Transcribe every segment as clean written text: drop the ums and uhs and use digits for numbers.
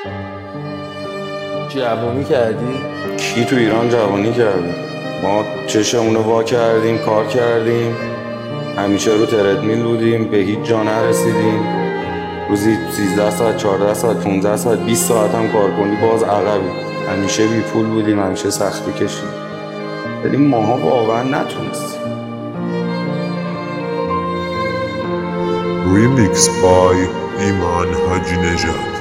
جوونی کردی؟ کی تو ایران جوانی کرده؟ ما چشمونو وا کردیم، کار کردیم، همیشه رو تردمیل بودیم، به هیچ جا نرسیدیم. روزی 13 ساعت، 14 ساعت، 15 ساعت، 20 ساعت هم کار کنی باز عقبی. همیشه بی پول بودیم، همیشه سختی کشیدیم، ولی ماها واقعا نتونستیم. Remix by ایمان حاجی نژاد.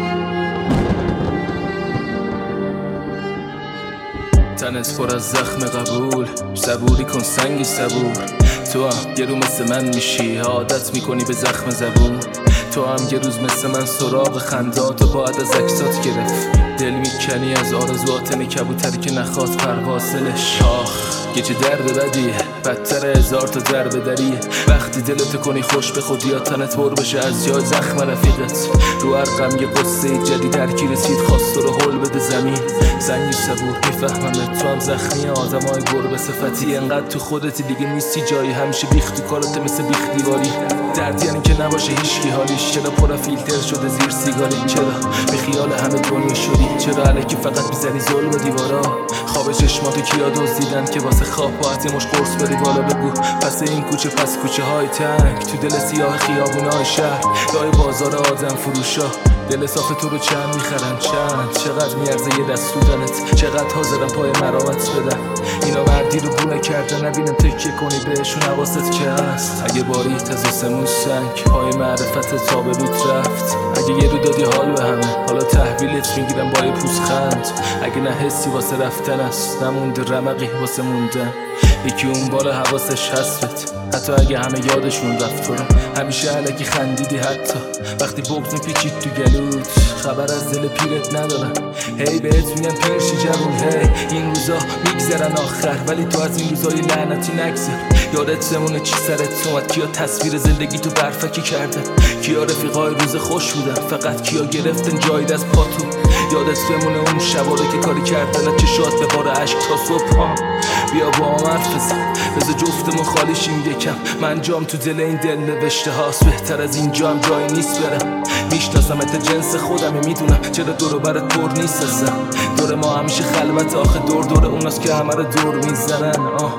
تنت پر از زخم قبول، صبوری کن سنگی صبور. تو هم یه رو مثل من میشی، عادت میکنی به زخم زبون. تو هم یه روز مثل من سراغ خنداتو باید از عکسات گرفت. دل میکنی از آرزوات کبوتری که نخواد پروازلش. آخ یه چه درد بدیه، بدتر هزار تا ضربه دریه. وقتی دلت کنی خوش به خودی یا تنت پر بشه از جای زخم رفیقت. رو هر غم یه قصه جدید هرکی رسید خواست تو رو هل بده زمین. سنگی صبور میفهممت، تو هم زخمی آدمای گربه صفتی. انقدر تو خودتی دیگه نیستی جایی، همیشه بیخ تو کارت مثل بیخ دیواری. درد یعنی که نباشه هیچکی حالیش، چرا پر فیلتر شده زیر سیگاری؟ چرا به خیال همه دنیا شدی؟ چرا الکی فقط میزنی ظلم و دیوارا؟ خواب چشماتو کیا دزدیدن که واسه خواب باید یه مش قرص بدی؟ بالا بگو پس این کوچه پس کوچه های تنگ، تو دل سیاه خیابونای شهر، دای بازار آدم فروشا. دل صاف تو رو چند میخرن؟ چقدر میارزه یه دست سودنت؟ چقدر حاضرم پای مرامت بدن؟ اینا مردی رو بونه کردن، نبینم تکیه کنی بهشون حواست که هست. اگه باری تز آسمون سنگ، پای معرفت تا به روت رفت. اگه یه رو دادی حال به همه، حالا تحویلت میگیرم با یه پوزخند. اگه نه حسی واسه رفتن است، نمونده رمقی واسه موندن. یکی اون بالا حواسش هستت، حتی اگه همه یادشون رفت. تو همیشه علکی خندیدی، حتی وقتی بغض میپیچید تو گلوت. خبر از دل پیرت ندارم، هی بهت میگن پیرشی جوون. هی این روزا میگذرن آخر، ولی تو از این روزای لعنتی نگذر. یادت بمونه چی سرت اومد، کیا تصویر زندگی تو برفکی کردن، کیا رفیقای روز خوش بودن، فقط کیا گرفتن جاید از پاتو. یادت بمونه اون شباره که کاری کردن چشات به بار عشق تا صبح. بیا با هم حرف بذار جفتمون خالی شیم یکم. من جام تو دل این دل نوشته هاست، بهتر از این جام جایی نیست برم. میشناسمت جنس خودمه، میدونم چرا دور و برت پر نیست ازم. دور ما همیشه خلوت، آخه دور اوناست که همه رو دور میزنن.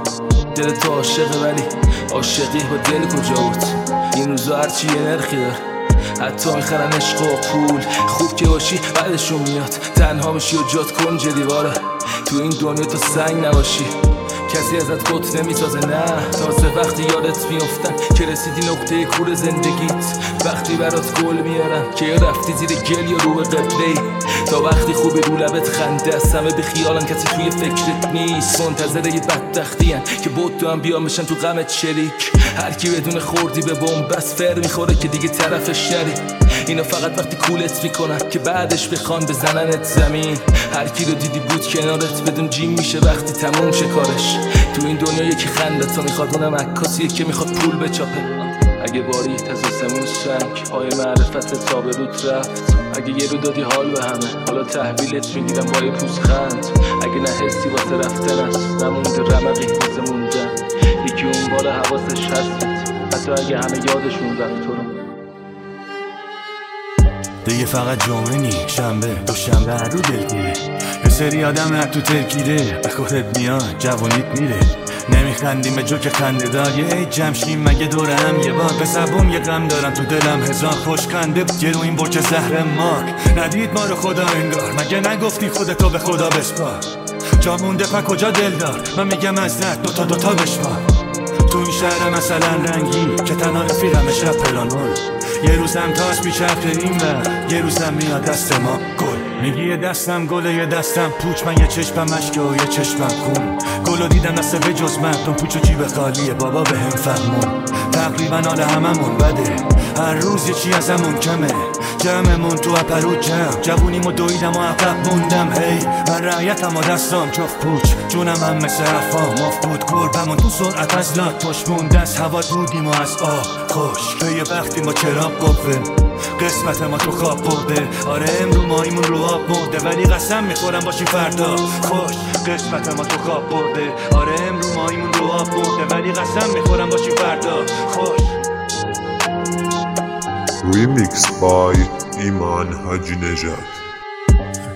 دل تو عاشقه ولی عاشقی با دل کجا بود؟ این روزا هرچی یه نرخی داره، حتی میخرن عشق و پول. خوب که باشی بعدشون میاد، تنها بشی و جات کنج دیواره. تو این دنیا تو سنگ نباشی، کسی ازت قط نمیسازه. نه تازه وقتی یادت میافتن که رسیدی نقطه کور زندگیت. وقتی برات گل میارن که یا رفتی زیر گل یا رو به قبله. تا وقتی خوبی رو لبت خنده است، همه به خیالن کسی توی فکرت نیست. منتظر یه بدبختی هن که بود تو هم بیان بشن تو غمت شریک. هرکی بدون خوردی به بنبست فر میخوره که دیگه طرفش نری. اینا فقط وقتی کولت میکنن که بعدش بخوان بزننت زمین. هرکی رو دیدی بود کنارت بدون جیم میشه وقتی تموم شه کارش. تو این دنیا یکی خندت میخواد، اونم عکاسیه که میخواد پول بچاپه. اگه باری تز آسمون سنگ، پای معرفت تا به روت رفت. اگه یه رو دادی حال به همه، حالا تحویلت میگیرم با یه پوزخند. اگه نه حسی واسه رفتن است، نمونده رمقی واسه موندن. یکی اون بالا حواسش هستت، حتی اگه همه یادشون رفت. تو رو دیگه فقط جمعه نی، شنبه دوشنبه هر رو دلگیره. یه سری آدم هر تو ترکیده، به خودت میاد جوانیت میره. نمیخندیم به جوک خنده دار، یه عید جمشیم مگه دوره هم یه بار. به زبون یه غم دارم تو دلم هزار، خوش خنده گرو این برج زهر مارک. ندید ما رو خدا انگار، مگه نگفتی خودتو به خدا بسپار. جا مونده پا کجا دل دار، من میگم از درد دوتا بشمار. تو این شهر مثلا رنگی که تنها رفیقم شب پلانول. یه روزم تاس بیچرخه این ور، یه روزم میاد دست ما گل. میگی یه دستم گله یه دستم پوچ، من یه چشمم اشکه و یه چشمم خون. گلو دیدم دست به جز مردم پوچ و جیب خالیه، بابا به هم فهمون. تقریبا حال هممون بده، هر روز یه چی ازمون کمه. جمعمون تو اپرو جوونیمو دویدم و عقب موندم. هی من رعیتم و دستام جفت پوچ، جونم هم مثل حرفام مفقود. گربمون تو سرعت از لات پشت مونده، از هوا بودیم و از خوش. که یه وقتی ما چراغ قفل، قسمت ما تو خواب برده. آره امرو مایمون رو آب مرده، ولی قسم میخورم باشی فردا خوش. قسمت ما تو خواب برده، آره امرو مایمون رو آب مرده، ولی قسم میخورم باشی فردا خوش. Remix by ایمان حاجی نژاد.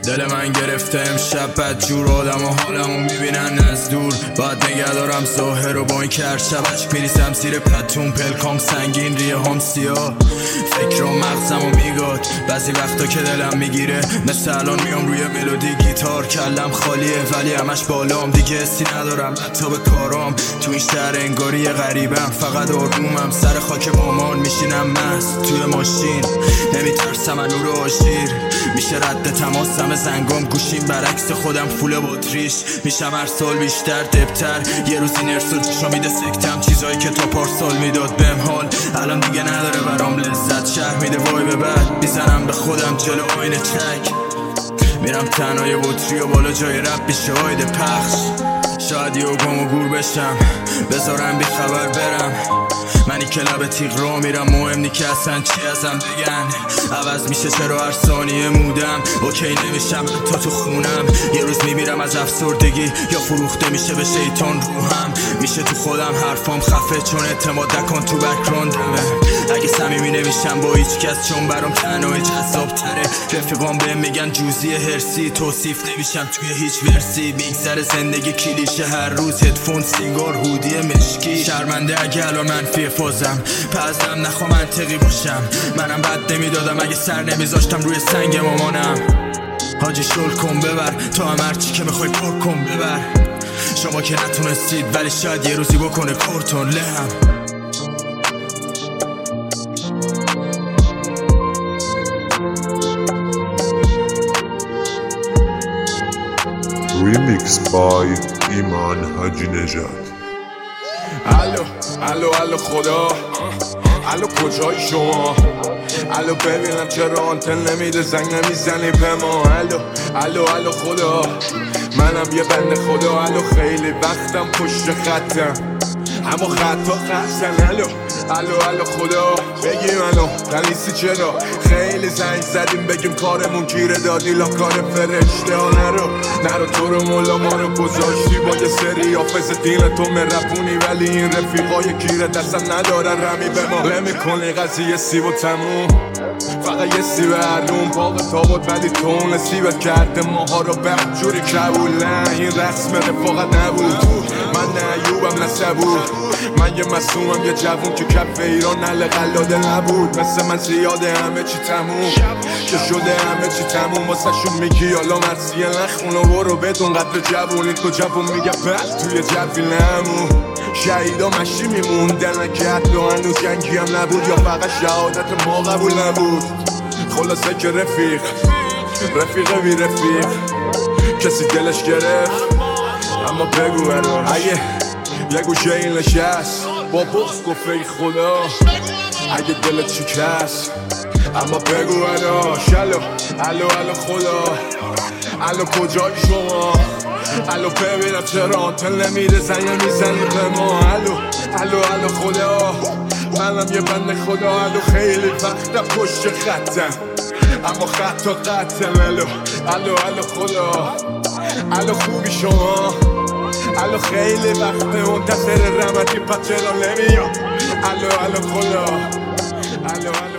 دل من گرفته امشب بدجور آدم و حالمو میبینن از دور باید نگه دارم ظاهر و با این که هر شب عشق میریزم زیر پتون پلکام سنگین ریه هم سیاه فکر و مغزمو میگاد بعضی وقتا که دلم میگیره مثل الان میام روی ملودی گیتار کلم خالیه ولی همش بالام دیگه حسی ندارم حتی به کارام تو این شهر انگاری غریبم فقط آرومم سر خاک مامان میشینم مست توی ماشین نمیترسم از نور آژیر میشه رد تماسم زنگام گوشیم برعکس خودم فول باتریش میشم هر سال بیشتر دبتر یه روزی نرس و جشا میده سکتم چیزایی که تا پارسال میداد بهم حال الان دیگه نداره برام لذت شهر میده وای به بعد میزنم به خودم جلو آینه چک میرم تنهای بطری و بالا جای رب بیشه آیده پخش شاید یه گم و گور بشم بذارم بی خبر برم منی که لب تیغ را میرم مهم نی که اصلا چی ازم بگن عوض میشه چرا هر ثانیه مودم اوکی نمیشم تا تو خونم یه روز میمیرم از افسردگی یا فروخته میشه به شیطان روحم میشه تو خودم حرفام خفه چون اعتماد نکن تو بک‌گراندمه اگه صمیمی نمیشم با هیچ کس چون برام تنهایی جذاب تره رفیقام بهم میگن جوزی هرسی توصیف نمیشم توی هیچ ورسی میگذره زندگی کلیشه هر روز هدفون سیگار هودی مشکی شرمنده اگه الان منفی فازم پزم نخوا منطقی باشم منم بد نمیدادم اگه سر نمیذاشتم روی سنگ مامانم حاجی شل کن ببر تا هم هرچی که میخوای پر کن ببر شما که نتونستید ولی شاید یه روزی بکنه کورتون لهم Remix by ایمان حاجی نژاد. الو الو الو خدا الو کجایی شما الو ببینم چرا آنتن نمیده زنگ نمیزنی به ما الو الو الو خدا منم یه بنده خدا الو خیلی وقتم پشت خطم اما خطا خستن الو الو الو خدا بگیم الو تلیسی چرا خیلی زنگ زدیم بگیم کارمون گیره دادی لا کار فرشته ها نرو تو رو مولا ما رو گذاشتی با یه سری حافظ دین تو مرپونی ولی این رفیقای گیره دستم ندارن رمی به ما نمی‌کنی قضیه سیب و تموم فقط یه سیب هرون باغ تابت ولی تون سیبت کرده ماها رو بدجوری کبول نه این رسم رفاقت نبود من نه ایوبم نه صبور من یه مسئومم یه جوون که کف ایران نل قلاده نبود مثل من زیاده همه چی تموم که شده همه چی تموم واسه شون میگی حالا مرسیه نخون و برو بدون قدر جوونی تو جوون میگه بس توی جوی نمون شهیدا مشی میموندن که حتی هنوز جنگی هم نبود یا فقط شهادت ما قبول نبود خلاصه که رفیق بی رفیق کسی دلش گرفت اما بگو برام اگه یه گوشه این نشست با بغض گفت ای خدا اگه دلت شکست اما بگو براش الو الو خدا الو کجایی شما الو ببینم چرا آنتن نمیره زنگ میزنی به ما الو خدا منم یه بنده خدا الو خیلی وقتم پشت خطم اما خطا قطم الو خدا الو خوبی شما الو خیلی وقت منتظر رحمتی پس چرا نمیام الو خدا الو